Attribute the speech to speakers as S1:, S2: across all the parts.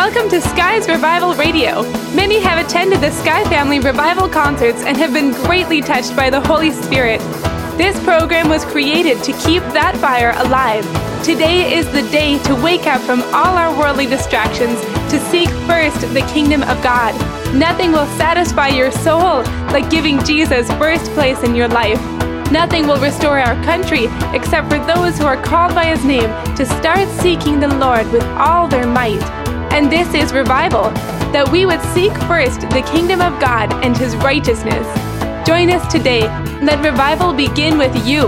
S1: Welcome to Sky's Revival Radio. Many have attended the Sky Family Revival concerts and have been greatly touched by the Holy Spirit. This program was created to keep that fire alive. Today is the day to wake up from all our worldly distractions to seek first the kingdom of God. Nothing will satisfy your soul like giving Jesus first place in your life. Nothing will restore our country except for those who are called by His name to start seeking the Lord with all their might. And this is revival, that we would seek first the kingdom of God and His righteousness. Join us today. Let revival begin with you.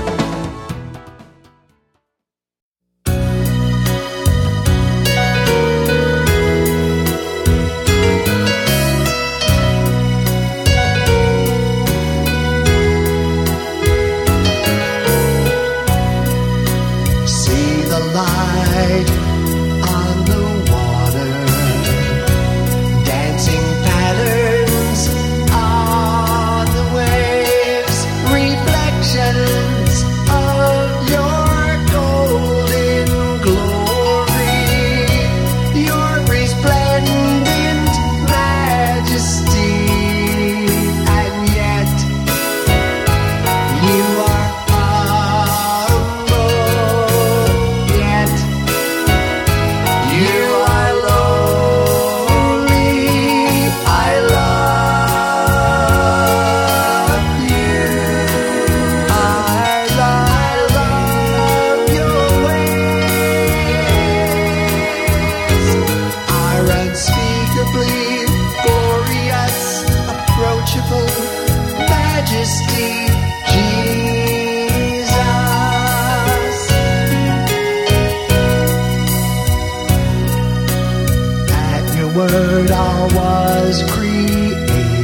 S2: Word all was created,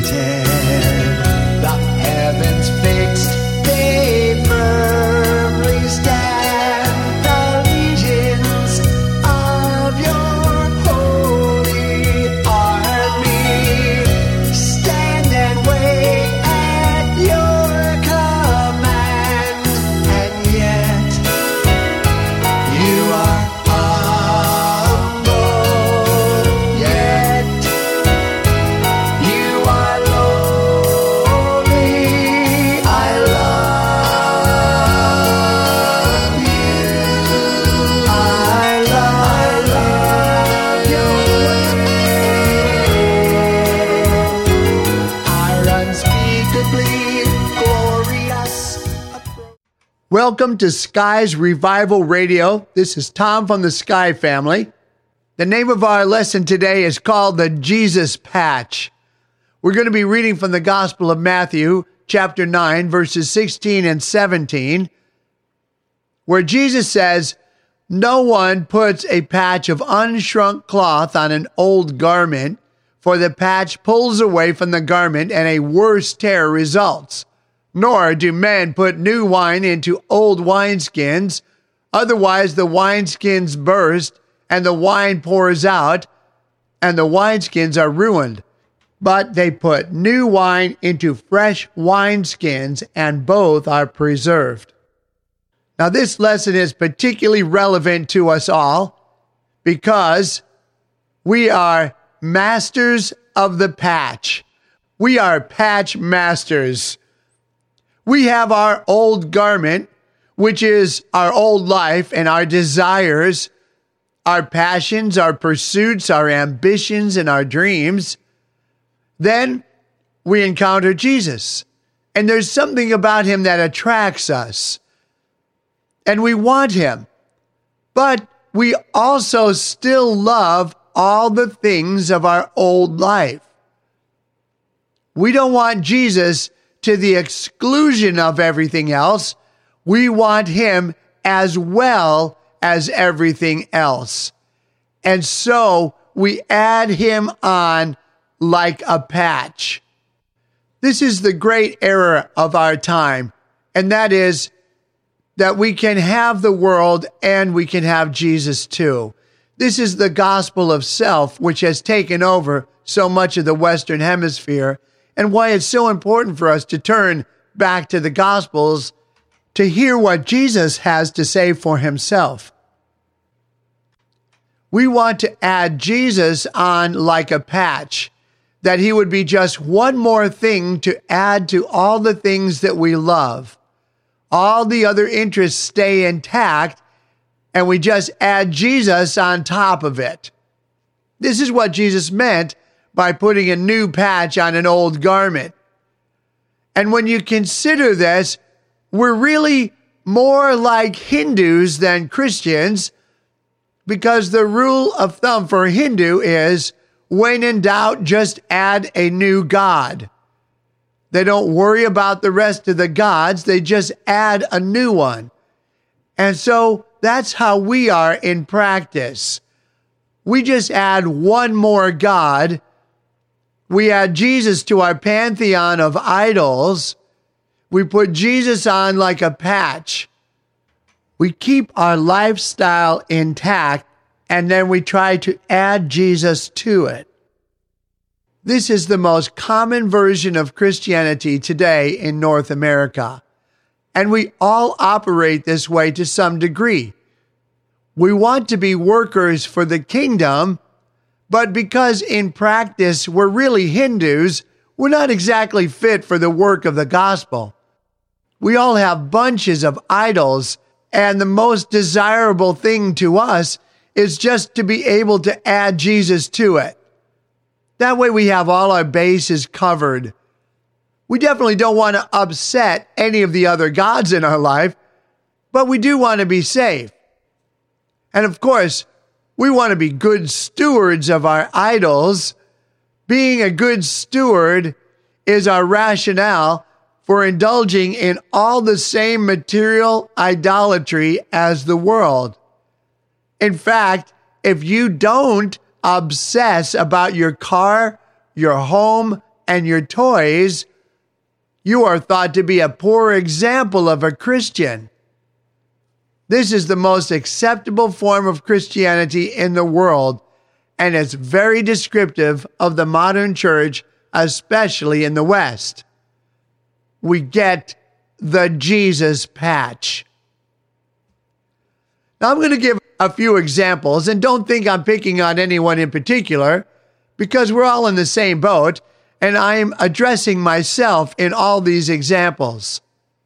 S2: the heavens fixed, they firmly stand, the legions of your holy army stand and wait at your command, and yet you are
S3: Welcome to Sky's Revival Radio. This is Tom from the Sky Family. The name of our lesson today is called the Jesus Patch. We're going to be reading from the Gospel of Matthew, chapter 9, verses 16 and 17, where Jesus says, "No one puts a patch of unshrunk cloth on an old garment, for the patch pulls away from the garment and a worse tear results. Nor do men put new wine into old wineskins, otherwise the wineskins burst, and the wine pours out, and the wineskins are ruined. But they put new wine into fresh wineskins, and both are preserved." Now, this lesson is particularly relevant to us all because we are masters of the patch. We are patch masters. We have our old garment, which is our old life and our desires, our passions, our pursuits, our ambitions, and our dreams. Then we encounter Jesus, and there's something about Him that attracts us, and we want Him. But we also still love all the things of our old life. We don't want Jesus to the exclusion of everything else. We want Him as well as everything else. And so we add Him on like a patch. This is the great error of our time, and that is that we can have the world and we can have Jesus too. This is the gospel of self, which has taken over so much of the Western Hemisphere, and why it's so important for us to turn back to the Gospels to hear what Jesus has to say for Himself. We want to add Jesus on like a patch, that he would be just one more thing to add to all the things that we love. All the other interests stay intact, and we just add Jesus on top of it. This is what Jesus meant by putting a new patch on an old garment. And when you consider this, we're really more like Hindus than Christians, because the rule of thumb for Hindu is, when in doubt, just add a new god. They don't worry about the rest of the gods. They just add a new one. And so that's how we are in practice. We just add one more god. We add Jesus to our pantheon of idols. We put Jesus on like a patch. We keep our lifestyle intact, and then we try to add Jesus to it. This is the most common version of Christianity today in North America, and we all operate this way to some degree. We want to be workers for the kingdom, but because in practice we're really Hindus, we're not exactly fit for the work of the gospel. We all have bunches of idols, and the most desirable thing to us is just to be able to add Jesus to it. That way we have all our bases covered. We definitely don't want to upset any of the other gods in our life, but we do want to be safe. And of course, we want to be good stewards of our idols. Being a good steward is our rationale for indulging in all the same material idolatry as the world. In fact, if you don't obsess about your car, your home, and your toys, you are thought to be a poor example of a Christian. This is the most acceptable form of Christianity in the world, and it's very descriptive of the modern church, especially in the West. We get the Jesus patch. Now, I'm going to give a few examples, and don't think I'm picking on anyone in particular, because we're all in the same boat, and I'm addressing myself in all these examples.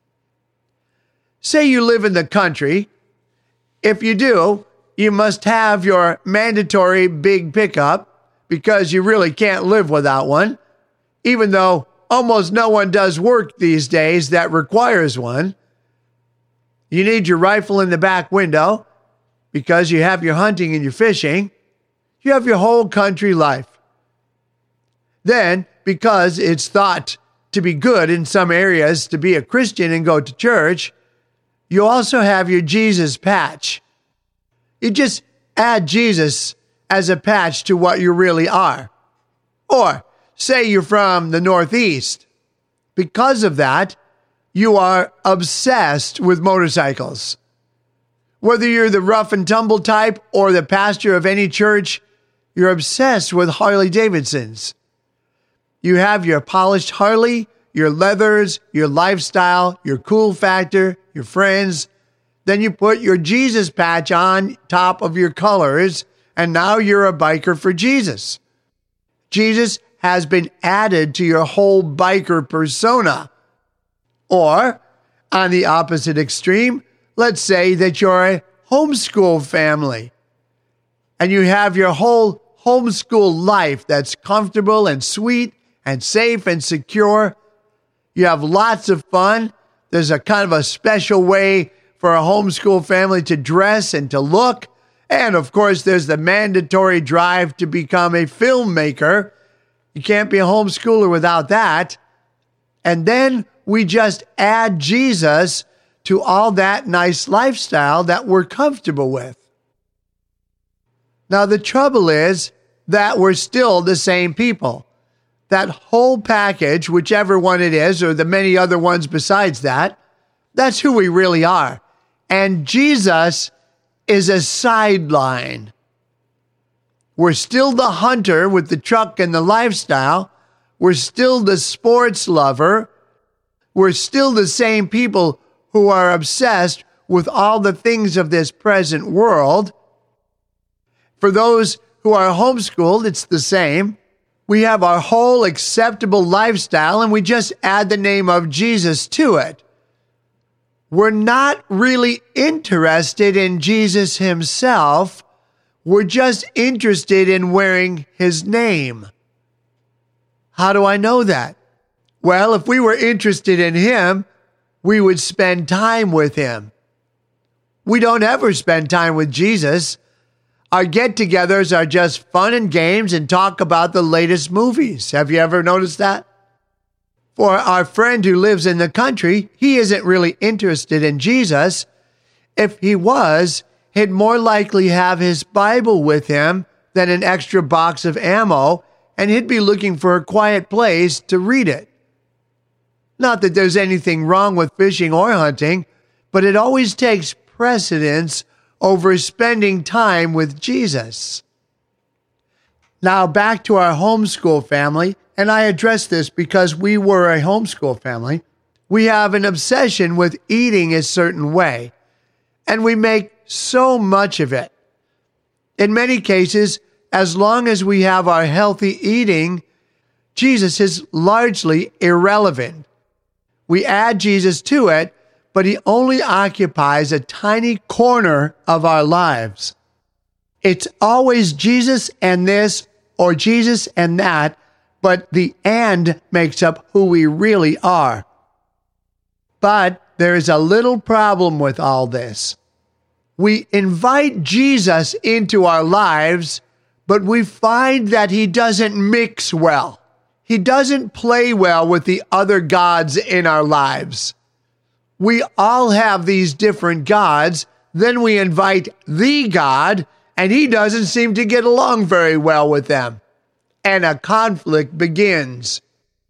S3: Say you live in the country. If you do, you must have your mandatory big pickup, because you really can't live without one, even though almost no one does work these days that requires one. You need your rifle in the back window, because you have your hunting and your fishing. You have your whole country life. Then, because it's thought to be good in some areas to be a Christian and go to church, you also have your Jesus patch. You just add Jesus as a patch to what you really are. Or, say you're from the Northeast. Because of that, you are obsessed with motorcycles. Whether you're the rough and tumble type or the pastor of any church, you're obsessed with Harley Davidsons. You have your polished Harley, your leathers, your lifestyle, your cool factor, your friends. Then you put your Jesus patch on top of your colors, and now you're a biker for Jesus. Jesus has been added to your whole biker persona. Or, on the opposite extreme, let's say that you're a homeschool family, and you have your whole homeschool life that's comfortable and sweet and safe and secure. You have lots of fun. There's a kind of a special way for a homeschool family to dress and to look. And of course, there's the mandatory drive to become a filmmaker. You can't be a homeschooler without that. And then we just add Jesus to all that nice lifestyle that we're comfortable with. Now, the trouble is that we're still the same people. That whole package, whichever one it is, or the many other ones besides that, that's who we really are. And Jesus is a sideline. We're still the hunter with the truck and the lifestyle. We're still the sports lover. We're still the same people who are obsessed with all the things of this present world. For those who are homeschooled, it's the same. We have our whole acceptable lifestyle and we just add the name of Jesus to it. We're not really interested in Jesus himself. We're just interested in wearing his name. How do I know that? Well, if we were interested in him, we would spend time with him. We don't ever spend time with Jesus. Our get-togethers are just fun and games and talk about the latest movies. Have you ever noticed that? For our friend who lives in the country, he isn't really interested in Jesus. If he was, he'd more likely have his Bible with him than an extra box of ammo, and he'd be looking for a quiet place to read it. Not that there's anything wrong with fishing or hunting, but it always takes precedence over spending time with Jesus. Now back to our homeschool family, and I address this because we were a homeschool family. We have an obsession with eating a certain way, and we make so much of it. In many cases, as long as we have our healthy eating, Jesus is largely irrelevant. We add Jesus to it, but he only occupies a tiny corner of our lives. It's always Jesus and this or Jesus and that, but the "and" makes up who we really are. But there is a little problem with all this. We invite Jesus into our lives, but we find that he doesn't mix well. He doesn't play well with the other gods in our lives. We all have these different gods. Then we invite the God, and he doesn't seem to get along very well with them. And a conflict begins.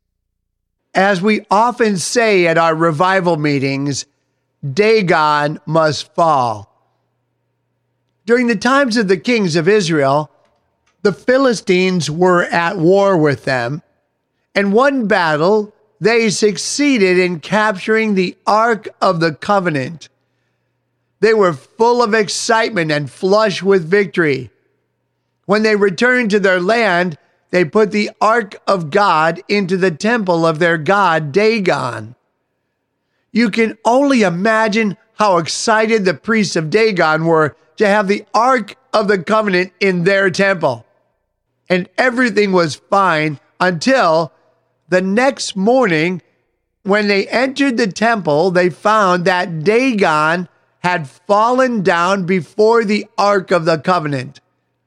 S3: As we often say at our revival meetings, Dagon must fall. During the times of the kings of Israel, the Philistines were at war with them. In one battle, they succeeded in capturing the Ark of the Covenant. They were full of excitement and flush with victory. When they returned to their land, they put the Ark of God into the temple of their god Dagon. You can only imagine how excited the priests of Dagon were to have the Ark of the Covenant in their temple. And everything was fine until the next morning, when they entered the temple, they found that Dagon had fallen down before the Ark of the Covenant.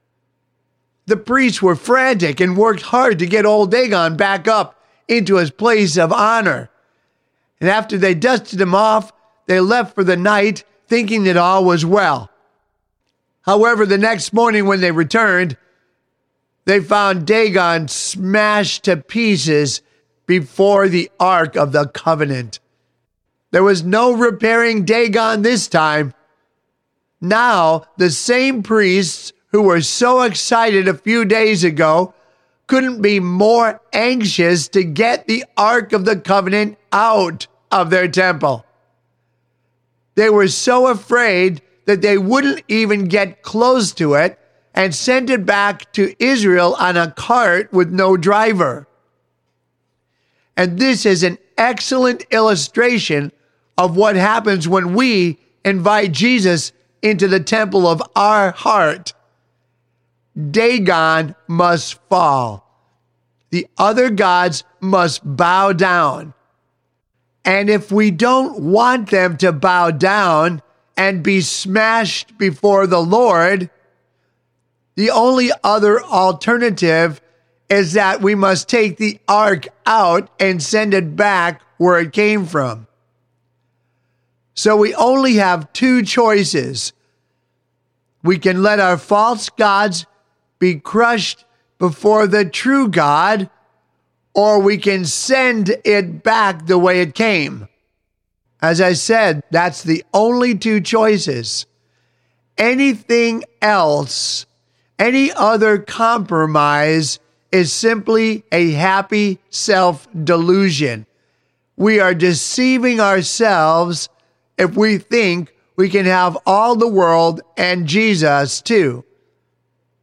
S3: The priests were frantic and worked hard to get old Dagon back up into his place of honor. And after they dusted him off, they left for the night, thinking that all was well. However, the next morning when they returned, they found Dagon smashed to pieces before the Ark of the Covenant. There was no repairing Dagon this time. Now, the same priests who were so excited a few days ago couldn't be more anxious to get the Ark of the Covenant out of their temple. They were so afraid that they wouldn't even get close to it and sent it back to Israel on a cart with no driver. And this is an excellent illustration of what happens when we invite Jesus into the temple of our heart. Dagon must fall. The other gods must bow down. And if we don't want them to bow down and be smashed before the Lord, the only other alternative is that we must take the ark out and send it back where it came from. So we only have two choices. We can let our false gods be crushed before the true God, or we can send it back the way it came. As I said, that's the only two choices. Anything else, any other compromise, is simply a happy self-delusion. We are deceiving ourselves if we think we can have all the world and Jesus too.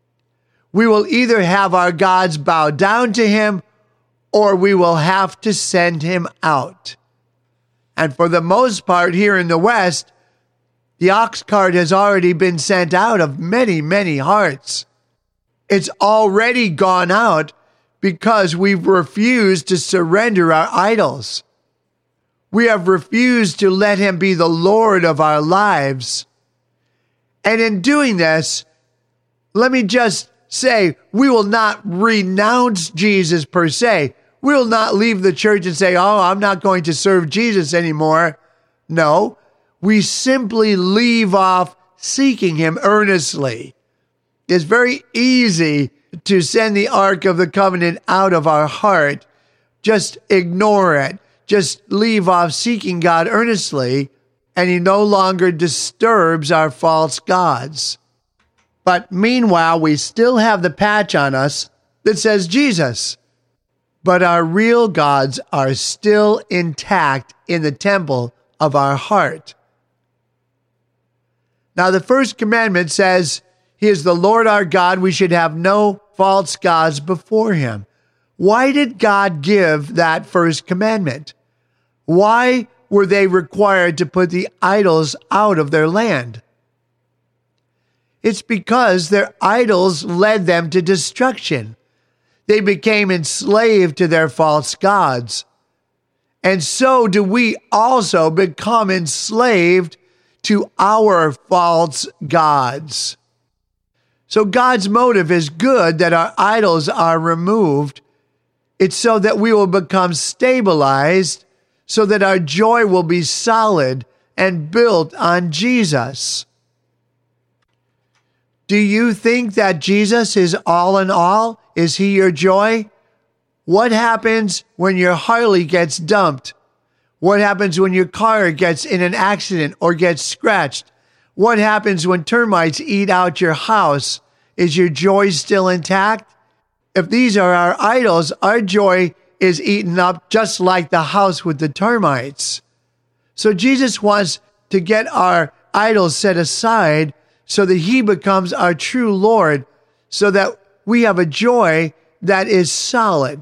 S3: We will either have our gods bow down to him, or we will have to send him out. And for the most part here in the West, the ox cart has already been sent out of many, many hearts. It's already gone out because we've refused to surrender our idols. We have refused to let him be the Lord of our lives. And in doing this, let me just say, we will not renounce Jesus per se. We will not leave the church and say, oh, I'm not going to serve Jesus anymore. No, we simply leave off seeking him earnestly. It's very easy to send the Ark of the Covenant out of our heart. Just ignore it. Just leave off seeking God earnestly, and he no longer disturbs our false gods. But meanwhile, we still have the patch on us that says Jesus. But our real gods are still intact in the temple of our heart. Now, the first commandment says, he is the Lord our God. We should have no false gods before him. Why did God give that first commandment? Why were they required to put the idols out of their land? It's because their idols led them to destruction. They became enslaved to their false gods. And so do we also become enslaved to our false gods. So God's motive is good that our idols are removed. It's so that we will become stabilized, so that our joy will be solid and built on Jesus. Do you think that Jesus is all in all? Is he your joy? What happens when your Harley gets dumped? What happens when your car gets in an accident or gets scratched? What happens when termites eat out your house? Is your joy still intact? If these are our idols, our joy is eaten up just like the house with the termites. So Jesus wants to get our idols set aside so that he becomes our true Lord, so that we have a joy that is solid.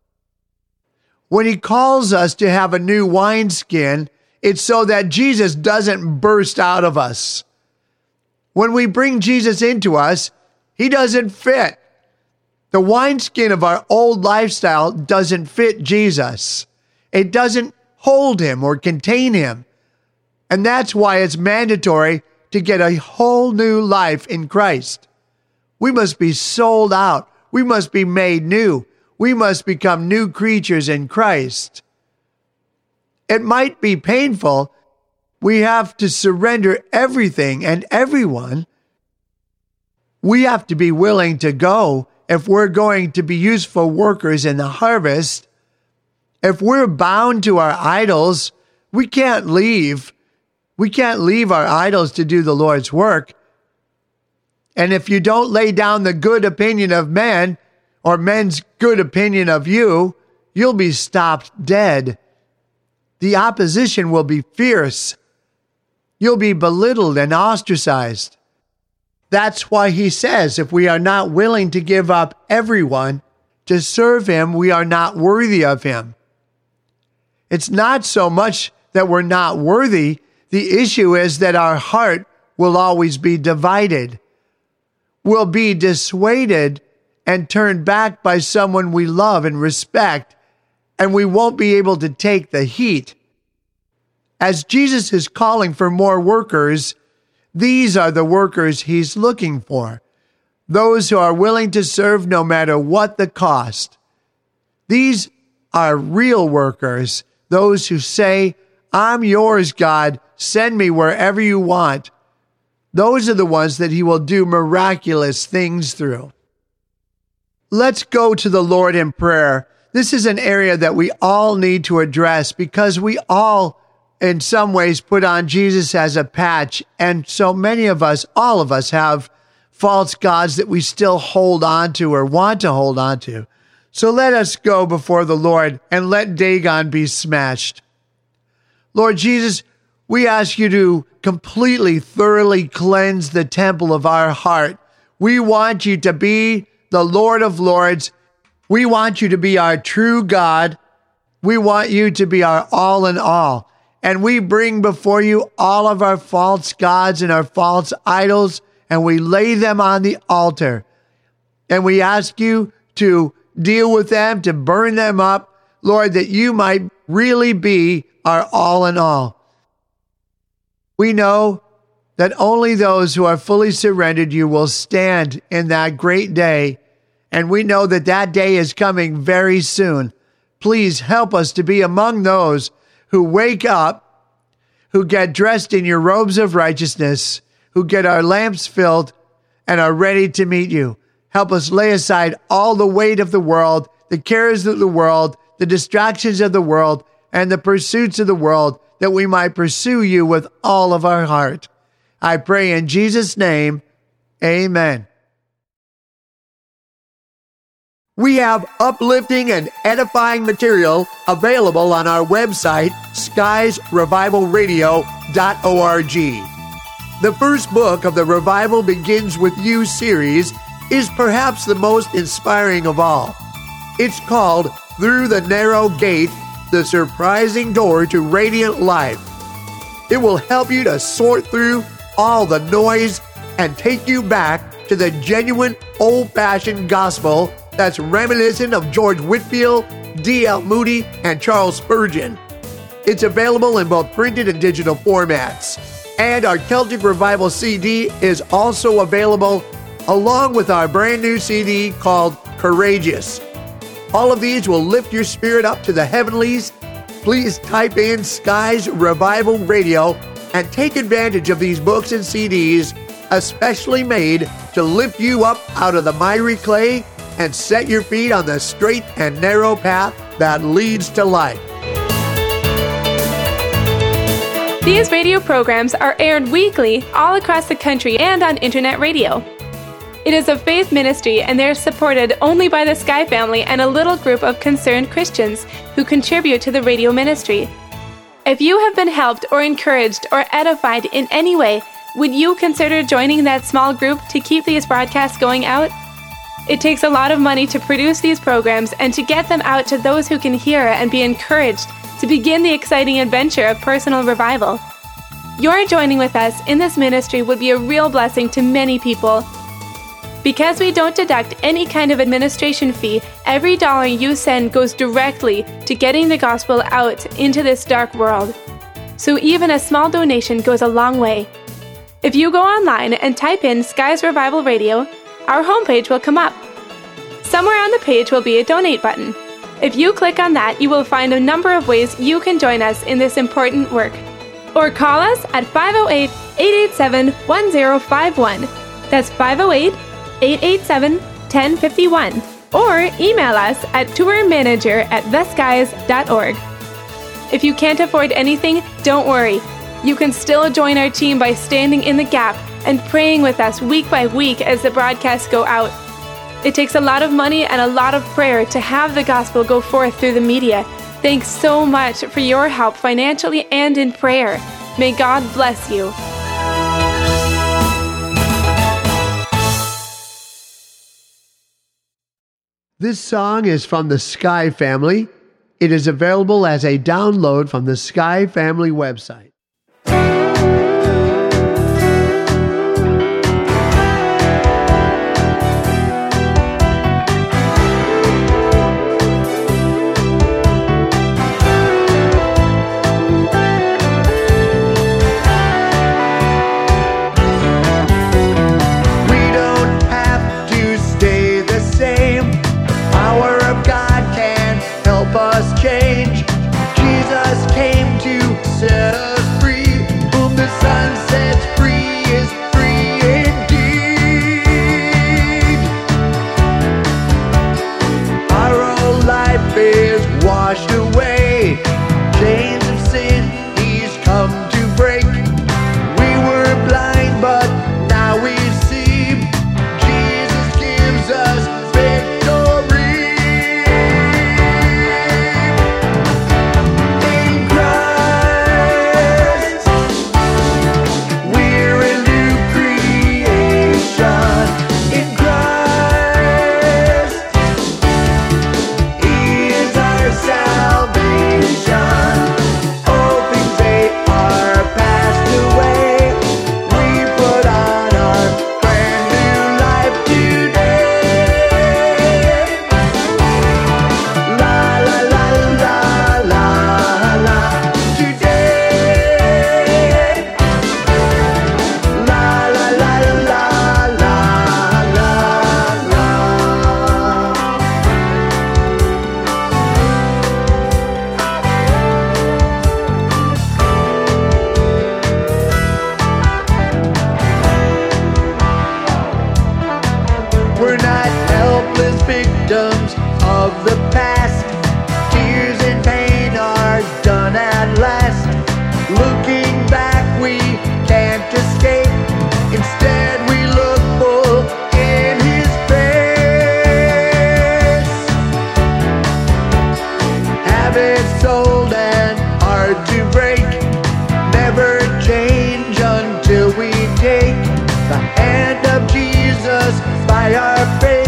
S3: When he calls us to have a new wineskin, it's so that Jesus doesn't burst out of us. When we bring Jesus into us, he doesn't fit. The wineskin of our old lifestyle doesn't fit Jesus. It doesn't hold him or contain him. And that's why it's mandatory to get a whole new life in Christ. We must be sold out. We must be made new. We must become new creatures in Christ. It might be painful. We have to surrender everything and everyone. We have to be willing to go if we're going to be useful workers in the harvest. If we're bound to our idols, we can't leave. We can't leave our idols to do the Lord's work. And if you don't lay down the good opinion of men, or men's good opinion of you, you'll be stopped dead. The opposition will be fierce. You'll be belittled and ostracized. That's why he says, if we are not willing to give up everyone to serve him, we are not worthy of him. It's not so much that we're not worthy. The issue is that our heart will always be divided. We'll be dissuaded and turned back by someone we love and respect, and we won't be able to take the heat. As Jesus is calling for more workers, these are the workers he's looking for. Those who are willing to serve no matter what the cost. These are real workers, those who say, I'm yours, God, send me wherever you want. Those are the ones that he will do miraculous things through. Let's go to the Lord in prayer. This is an area that we all need to address because we all, in some ways, put on Jesus as a patch. And so many of us, all of us, have false gods that we still hold on to or want to hold on to. So let us go before the Lord and let Dagon be smashed. Lord Jesus, we ask you to completely, thoroughly cleanse the temple of our heart. We want you to be the Lord of Lords. We want you to be our true God. We want you to be our all in all. And we bring before you all of our false gods and our false idols, and we lay them on the altar. And we ask you to deal with them, to burn them up, Lord, that you might really be our all in all. We know that only those who are fully surrendered to you will stand in that great day. And we know that that day is coming very soon. Please help us to be among those who wake up, who get dressed in your robes of righteousness, who get our lamps filled and are ready to meet you. Help us lay aside all the weight of the world, the cares of the world, the distractions of the world, and the pursuits of the world, that we might pursue you with all of our heart. I pray in Jesus' name, amen. We have uplifting and edifying material available on our website, skiesrevivalradio.org. The first book of the Revival Begins With You series is perhaps the most inspiring of all. It's called Through the Narrow Gate, the Surprising Door to Radiant Life. It will help you to sort through all the noise and take you back to the genuine old-fashioned gospel that's reminiscent of George Whitefield, D.L. Moody, and Charles Spurgeon. It's available in both printed and digital formats. And our Celtic Revival CD is also available along with our brand new CD called Courageous. All of these will lift your spirit up to the heavenlies. Please type in Skies Revival Radio and take advantage of these books and CDs, especially made to lift you up out of the miry clay and set your feet on the straight and narrow path that leads to life.
S1: These radio programs are aired weekly all across the country and on internet radio. It is a faith ministry, and they are supported only by the Sky family and a little group of concerned Christians who contribute to the radio ministry. If you have been helped or encouraged or edified in any way, would you consider joining that small group to keep these broadcasts going out? It takes a lot of money to produce these programs and to get them out to those who can hear and be encouraged to begin the exciting adventure of personal revival. Your joining with us in this ministry would be a real blessing to many people. Because we don't deduct any kind of administration fee, every dollar you send goes directly to getting the gospel out into this dark world. So even a small donation goes a long way. If you go online and type in Skies Revival Radio, our homepage will come up. Somewhere on the page will be a donate button. If you click on that, you will find a number of ways you can join us in this important work. Or call us at 508-887-1051. That's 508-887-1051. Or email us at tourmanager@theskies.org. If you can't afford anything, don't worry. You can still join our team by standing in the gap and praying with us week by week as the broadcasts go out. It takes a lot of money and a lot of prayer to have the gospel go forth through the media. Thanks so much for your help financially and in prayer. May God bless you.
S3: This song is from the Sky Family. It is available as a download from the Sky Family website.
S2: Change. Jesus came to set us
S3: helpless victims of the past. Tears and pain are done at last. Looking back, we can't escape. Instead, we look full in His face. Habits old and hard to break, never change until we take the hand of Jesus by our faith.